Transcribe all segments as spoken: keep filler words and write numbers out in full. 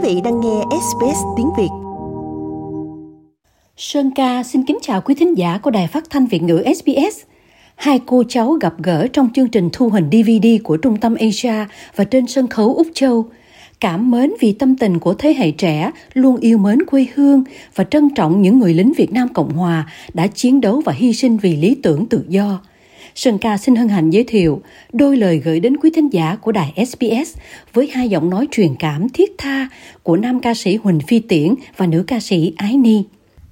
Quý vị đang nghe ét bê ét tiếng Việt. Sơn Ca xin kính chào quý thính giả của Đài Phát thanh Việt ngữ ét bê ét. Hai cô cháu gặp gỡ trong chương trình thu hình đê vê đê của Trung tâm Asia và trên sân khấu Úc Châu. Cảm mến vì tâm tình của thế hệ trẻ luôn yêu mến quê hương và trân trọng những người lính Việt Nam Cộng Hòa đã chiến đấu và hy sinh vì lý tưởng tự do. Sơn Ca xin hân hạnh giới thiệu đôi lời gửi đến quý thính giả của đài ét bê ét với hai giọng nói truyền cảm thiết tha của nam ca sĩ Huỳnh Phi Tiễn và nữ ca sĩ Ái Ni.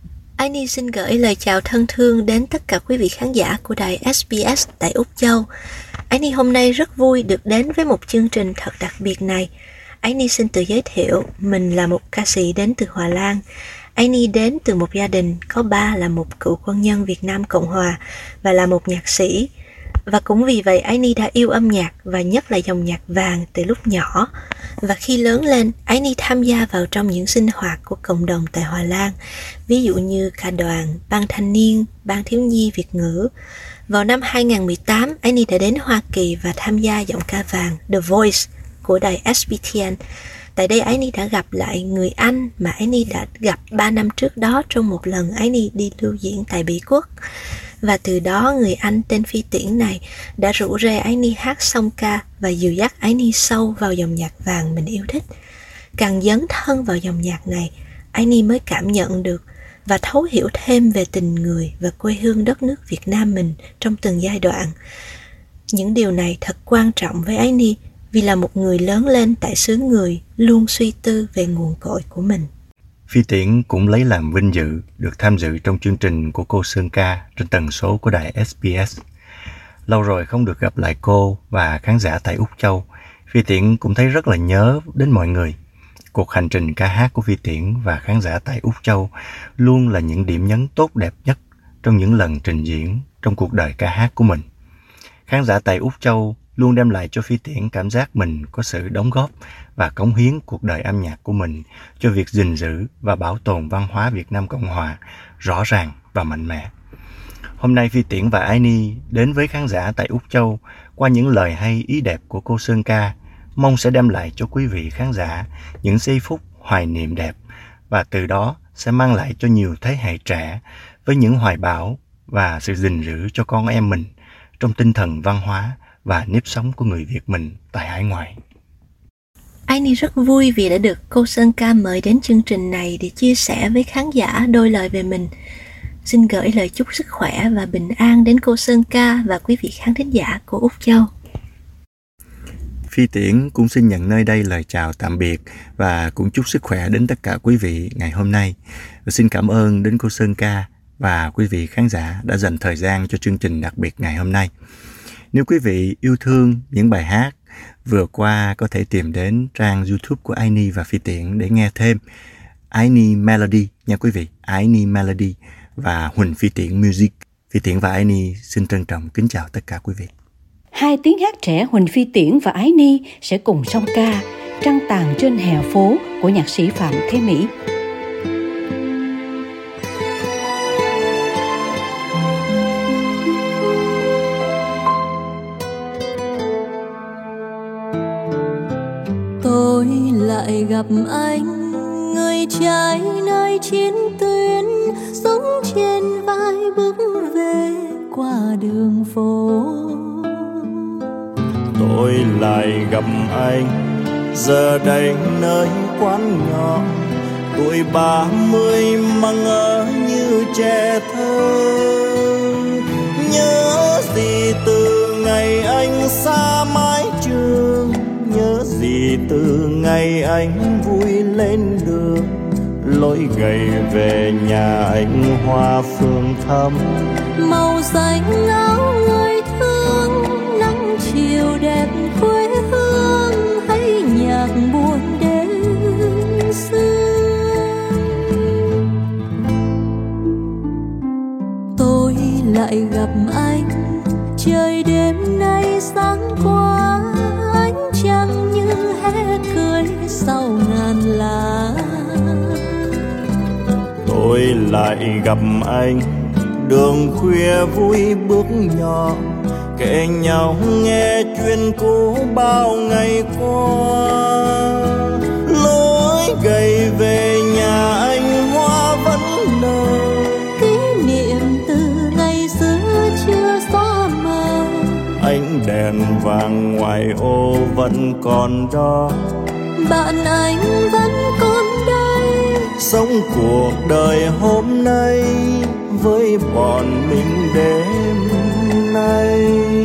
Ái Ni xin gửi lời chào thân thương đến tất cả quý vị khán giả của đài ét bê ét tại Úc Châu. Ái Ni hôm nay rất vui được đến với một chương trình thật đặc biệt này. Ái Ni xin tự giới thiệu, mình là một ca sĩ đến từ Hà Lan. Ái Ni đến từ một gia đình có ba là một cựu quân nhân Việt Nam Cộng Hòa và là một nhạc sĩ. Và cũng vì vậy Ái Ni đã yêu âm nhạc và nhất là dòng nhạc vàng từ lúc nhỏ. Và khi lớn lên, Ái Ni tham gia vào trong những sinh hoạt của cộng đồng tại Hà Lan, ví dụ như ca đoàn, ban thanh niên, ban thiếu nhi Việt ngữ. Vào năm hai không một tám, Ái Ni đã đến Hoa Kỳ và tham gia giọng ca vàng The Voice của đài ét bê tê en. Tại đây Ái Ni đã gặp lại người anh mà Ái Ni đã gặp ba năm trước đó trong một lần Ái Ni đi lưu diễn tại Bỉ Quốc. Và từ đó người anh tên Phi Tiễn này đã rủ rê Ái Ni hát song ca và dìu dắt Ái Ni sâu vào dòng nhạc vàng mình yêu thích. Càng dấn thân vào dòng nhạc này, Ái Ni mới cảm nhận được và thấu hiểu thêm về tình người và quê hương đất nước Việt Nam mình trong từng giai đoạn. Những điều này thật quan trọng với Ái Ni vì là một người lớn lên tại xứ người luôn suy tư về nguồn cội của mình. Phi Tiễn cũng lấy làm vinh dự được tham dự trong chương trình của cô Sơn Ca trên tần số của đài ét bê ét. Lâu rồi không được gặp lại cô và khán giả tại Úc Châu, Phi Tiễn cũng thấy rất là nhớ đến mọi người. Cuộc hành trình ca hát của Phi Tiễn và khán giả tại Úc Châu luôn là những điểm nhấn tốt đẹp nhất trong những lần trình diễn trong cuộc đời ca hát của mình. Khán giả tại Úc Châu luôn đem lại cho Phi Tiễn cảm giác mình có sự đóng góp và cống hiến cuộc đời âm nhạc của mình cho việc gìn giữ và bảo tồn văn hóa Việt Nam Cộng Hòa rõ ràng và mạnh mẽ. Hôm nay Phi Tiễn và Ái Ni đến với khán giả tại Úc Châu qua những lời hay ý đẹp của cô Sơn Ca, mong sẽ đem lại cho quý vị khán giả những giây phút hoài niệm đẹp và từ đó sẽ mang lại cho nhiều thế hệ trẻ với những hoài bão và sự gìn giữ cho con em mình trong tinh thần văn hóa và nếp sống của người Việt mình tại hải ngoại. Ái Ni rất vui vì đã được cô Sơn Ca mời đến chương trình này để chia sẻ với khán giả đôi lời về mình. Xin gửi lời chúc sức khỏe và bình an đến cô Sơn Ca và quý vị khán thính giả của Úc Châu. Phi Tiễn cũng xin nhận nơi đây lời chào tạm biệt và cũng chúc sức khỏe đến tất cả quý vị ngày hôm nay. Và xin cảm ơn đến cô Sơn Ca và quý vị khán giả đã dành thời gian cho chương trình đặc biệt ngày hôm nay. Nếu quý vị yêu thương những bài hát vừa qua có thể tìm đến trang YouTube của Ái Ni và Phi Tiễn để nghe thêm. Ái Ni Melody nha quý vị, Ái Ni Melody và Huỳnh Phi Tiễn Music. Phi Tiễn và Ái Ni xin trân trọng kính chào tất cả quý vị. Hai tiếng hát trẻ Huỳnh Phi Tiễn và Ái Ni sẽ cùng song ca Trăng tàn trên hè phố của nhạc sĩ Phạm Thế Mỹ. Tôi lại gặp anh, người trai nơi chiến tuyến, sống trên vai bước về qua đường phố. Tôi lại gặp anh, giờ đây nơi quán nhỏ, tuổi ba mươi mà ngỡ như trẻ thơ. Nhớ gì từ ngày anh xa mái trường, nhớ gì từ ngày anh vui lên đường, lối gầy về nhà anh hoa phương thắm. Màu xanh áo người thương, nắng chiều đẹp quê hương, hay nhạc buồn đêm xưa. Tôi lại gặp anh, trời đêm nay sáng qua, ánh trăng như hé cười sau ngàn lá. Tôi lại gặp anh, đường khuya vui bước nhỏ, kể nhau nghe chuyện cũ bao ngày qua. Lối đèn vàng ngoài ô vẫn còn đó. Bạn anh vẫn còn đây, sống cuộc đời hôm nay với bọn mình đêm nay.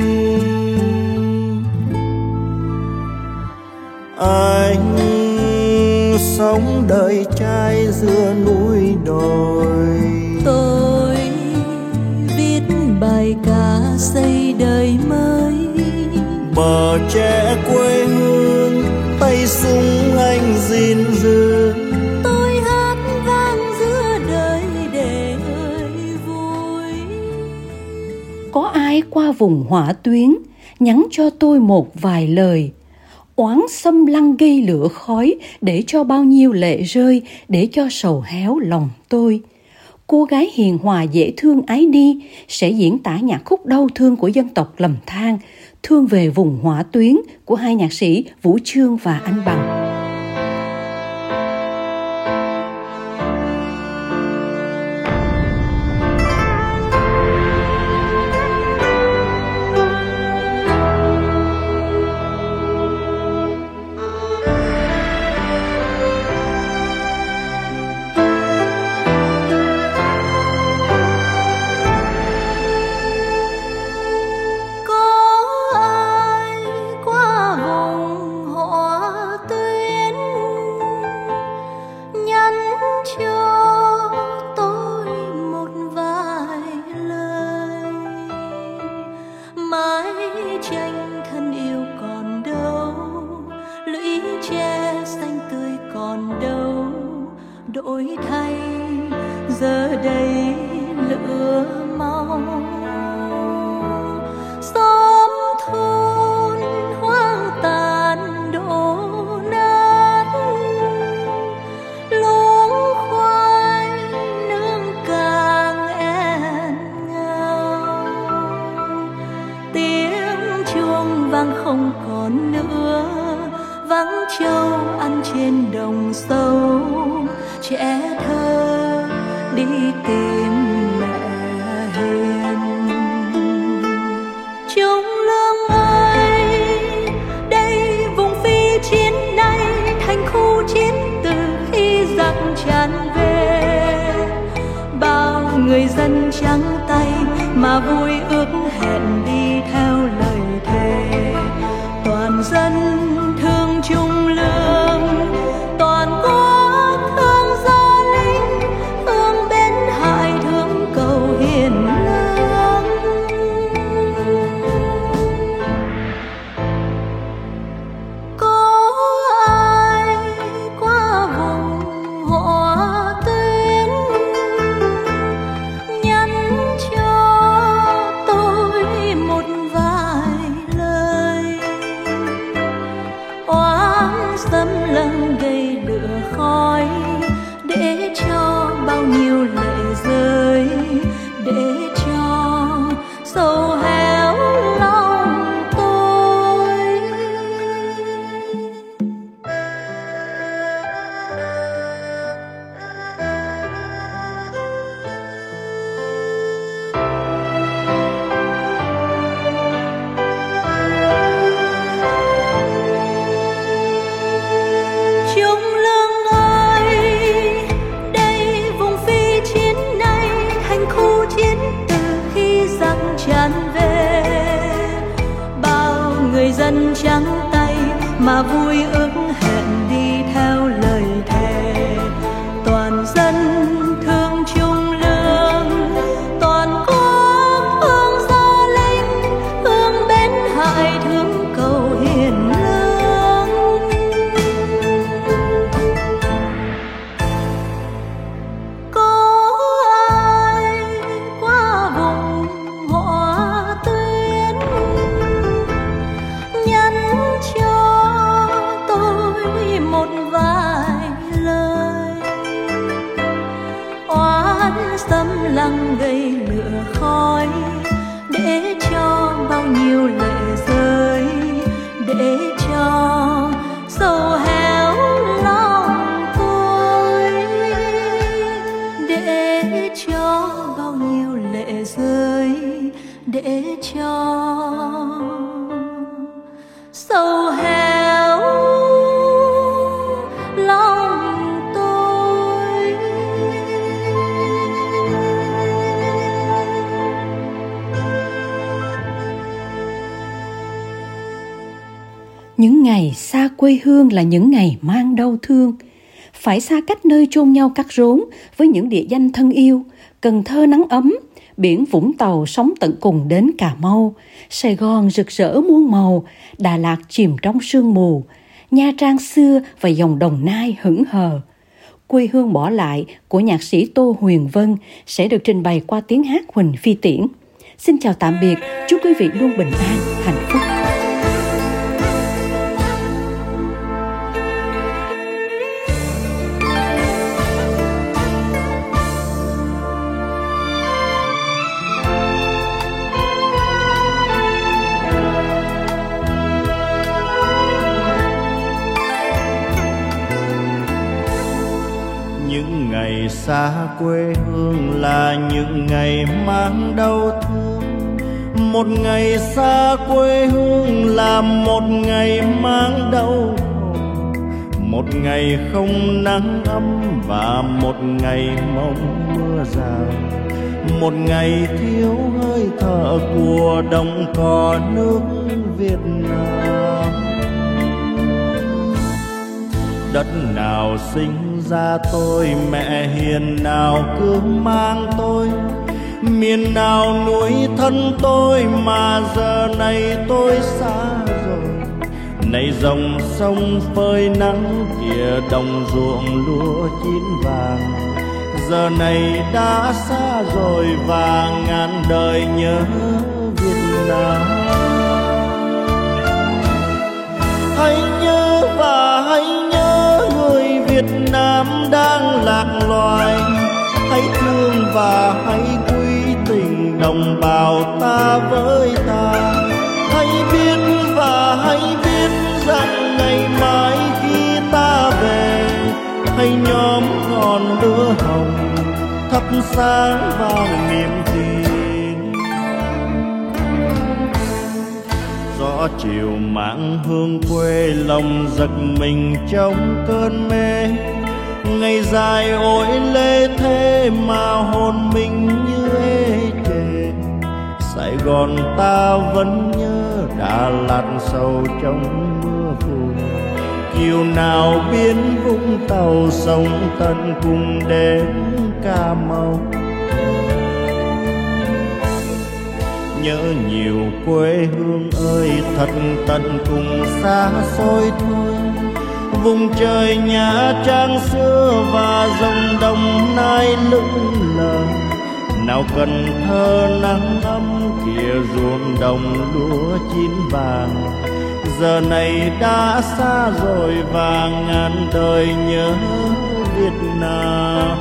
Anh sống đời trai giữa núi đồi, tôi viết bài ca xây đời mới. bờ tre quê hương tay súng anh gìn giữ, Tôi hát vang giữa đời để ơi vui. Có ai qua vùng hỏa tuyến nhắn cho tôi một vài lời, oán xâm lăng gây lửa khói, để cho bao nhiêu lệ rơi, để cho sầu héo lòng tôi. Cô gái hiền hòa dễ thương ái đi sẽ diễn tả nhạc khúc đau thương của dân tộc lầm than, thương về vùng hỏa tuyến của hai nhạc sĩ Vũ Chương và Anh Bằng. Tranh thân yêu còn đâu, lũy tre xanh tươi còn đâu, đổi thay giờ đây lửa mau. Xóm thôn hoang tàn đổ nát, luống khoai nương càng en ngao. Tiếng chuông vang không còn nữa, vắng trâu ăn trên đồng sâu. Trẻ thơ đi tìm mẹ hiền. Trung lương ơi, đây vùng phi chiến nay thành khu chiến từ khi giặc tràn về. Bao người dân trắng tay mà vui ước hẹn đi theo lời thề. Toàn dân thương trung lương, toàn quốc thương gia linh, thương bên hại thương cầu hiền lương. Có ai qua vùng hỏa tuyến nhắn cho tôi một vài lời, oán xâm lăng gây lửa khói, để cho bao nhiêu lệ rơi, để cho sầu héo lòng tôi. Trung lương ơi, đây vùng phi chiến nay thành khu chiến từ khi giặc tràn về. Bao người dân trắng tay mà vui ước hẹn đi theo lời thề. Toàn dân thương trung lương, toàn quốc thương gia linh, thương bên hại thương cầu hiền lương. Có ai qua vùng hỏa tuyến nhắn cho tôi một vài lời, oán xâm lăng gây lửa khói, để cho bao nhiêu lệ rơi, để cho sầu héo lòng tôi, để cho bao nhiêu lệ rơi, để cho Những ngày xa quê hương là những ngày mang đau thương. Phải xa cách nơi chôn nhau cắt rốn với những địa danh thân yêu, Cần Thơ nắng ấm, biển Vũng Tàu sóng tận cùng đến Cà Mau, Sài Gòn rực rỡ muôn màu, Đà Lạt chìm trong sương mù, Nha Trang xưa và dòng Đồng Nai hững hờ. Quê hương bỏ lại của nhạc sĩ Tô Huyền Vân sẽ được trình bày qua tiếng hát Huỳnh Phi Tiễn. Xin chào tạm biệt, chúc quý vị luôn bình an, hạnh phúc. Những ngày xa quê hương là những ngày mang đau thương. Một ngày xa quê hương là một ngày mang đau khổ. Một ngày không nắng ấm và một ngày mong mưa rào. Một ngày thiếu hơi thở của đồng cỏ nước Việt Nam. Đất nào sinh ra tôi, mẹ hiền nào cứ mang tôi. Miền nào nuôi thân tôi mà giờ này tôi xa rồi. Này dòng sông phơi nắng kìa, đồng ruộng lúa chín vàng. Giờ này đã xa rồi và ngàn đời nhớ Việt Nam. Hãy nhớ và hãy nhớ người Việt Nam đang lạc loài. Hãy thương và hãy quý tình đồng bào ta với ta. Hãy biết và hãy biết rằng ngày mai khi ta về, hãy nhóm ngọn lửa hồng thắp sáng vang niềm tin. Gió chiều mang hương quê, lòng giật mình trong cơn mê. Ngày dài ôi lê thế mà hồn mình như ê chề. Sài Gòn ta vẫn nhớ, Đà Lạt sầu trong mưa phùn. Kiều nào biến Vũng Tàu sông tận cùng đến Cà Mau. Nhớ nhiều quê hương ơi, thật tận cùng xa xôi thôi. Vùng trời Nha Trang xưa và dòng Đồng Nai lững lờ. Nào Cần Thơ nắng ấm kìa, ruộng đồng lúa chín vàng. Giờ này đã xa rồi và ngàn đời nhớ Việt Nam.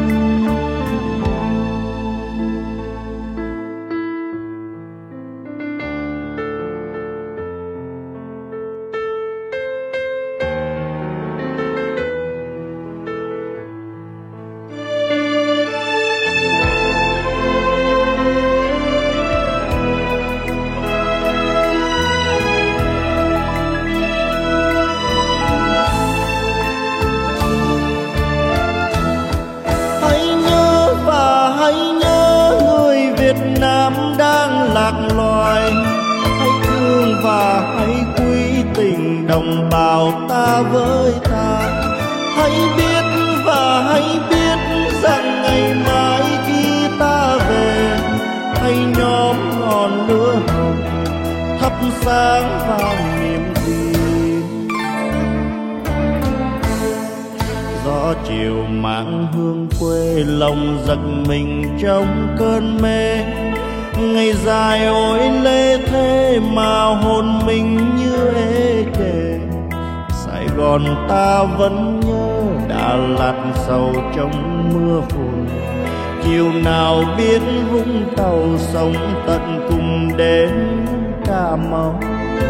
Và hãy quý tình đồng bào ta với ta. Hãy biết và hãy biết rằng ngày mai khi ta về, hãy nhóm ngọn lửa hồng thắp sáng vang niềm tin. Gió chiều mang hương quê, lòng giật mình trong cơn mê. Ngày dài ôi lê thế mà hồn mình như ê chề. Sài Gòn ta vẫn nhớ, Đà Lạt sầu trong mưa phùn. Chiều nào biết Vũng Tàu sông tận cùng đến Cà Mau.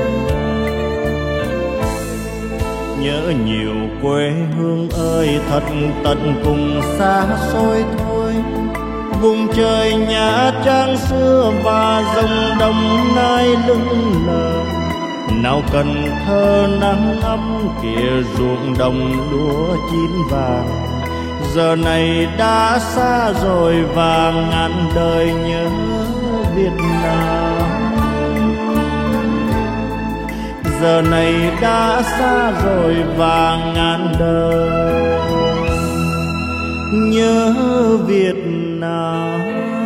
Nhớ nhiều quê hương ơi, thật tận cùng xa xôi thôi. Vùng trời Nha Trang xưa và dòng Đồng Nai lững lờ. Nào Cần Thơ nắng ấm kìa, ruộng đồng lúa chín vàng. Giờ này đã xa rồi và ngàn đời nhớ Việt Nam. giờ này đã xa rồi và ngàn đời nhớ Việt Nam.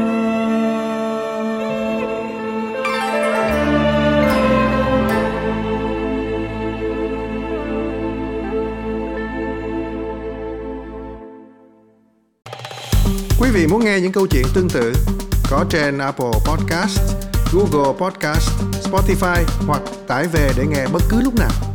Quý vị muốn nghe những câu chuyện tương tự có trên Apple Podcast, Google Podcast, Spotify hoặc tải về để nghe bất cứ lúc nào.